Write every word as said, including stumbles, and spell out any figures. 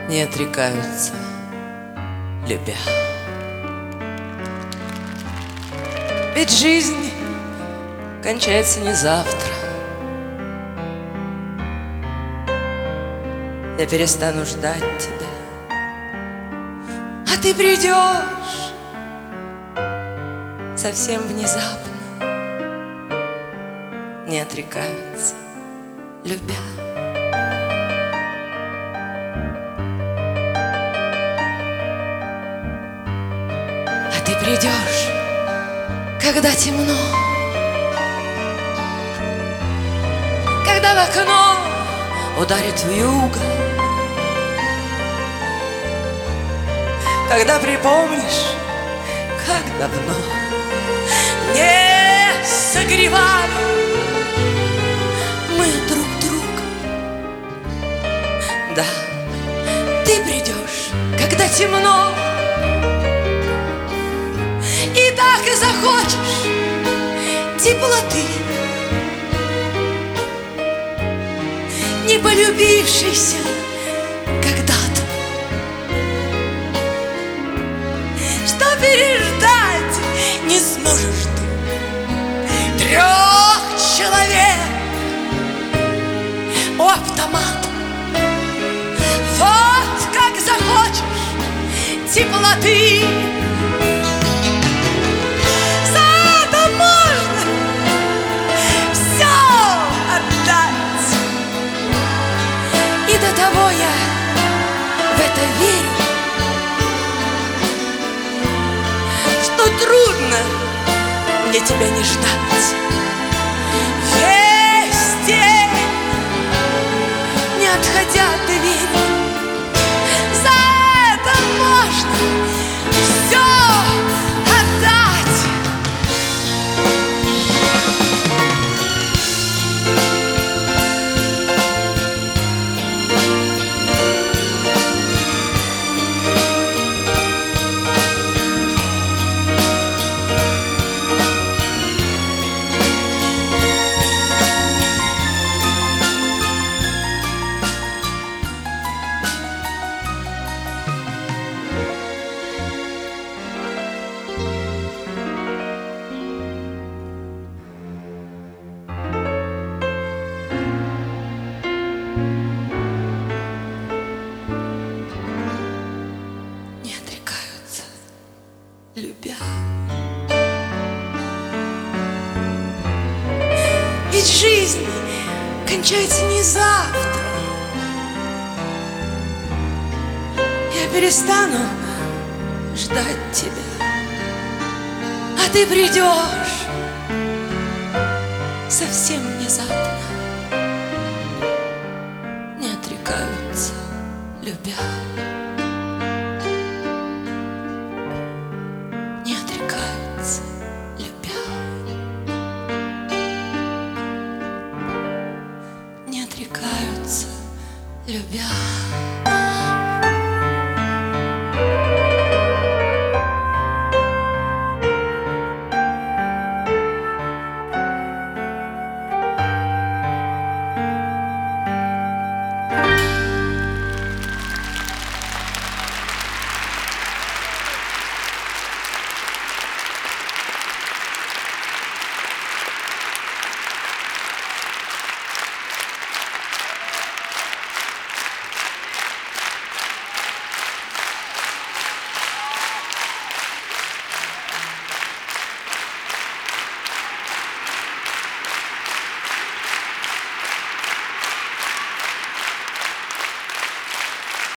не отрекаются, любя. Ведь жизнь кончается не завтра. Я перестану ждать тебя, а ты придешь совсем внезапно, не отрекаются, любя. А ты придешь, когда темно, когда в окно ударит вьюга, когда припомнишь, как давно не согревали мы друг друга. Да, ты придешь, когда темно, и так и захочешь теплоты, не полюбившейся когда-то, что переждать не сможешь ты трех человек у автомата. Вот как захочешь теплоты, того я в это верю, что трудно мне тебя не ждать. Весь день, не отходя от двери, за это можно все отдать. Любя. Ведь жизнь кончается не завтра. Я перестану ждать тебя, а ты придешь совсем внезапно, не отрекаются, любя. Не отрекаются, любя.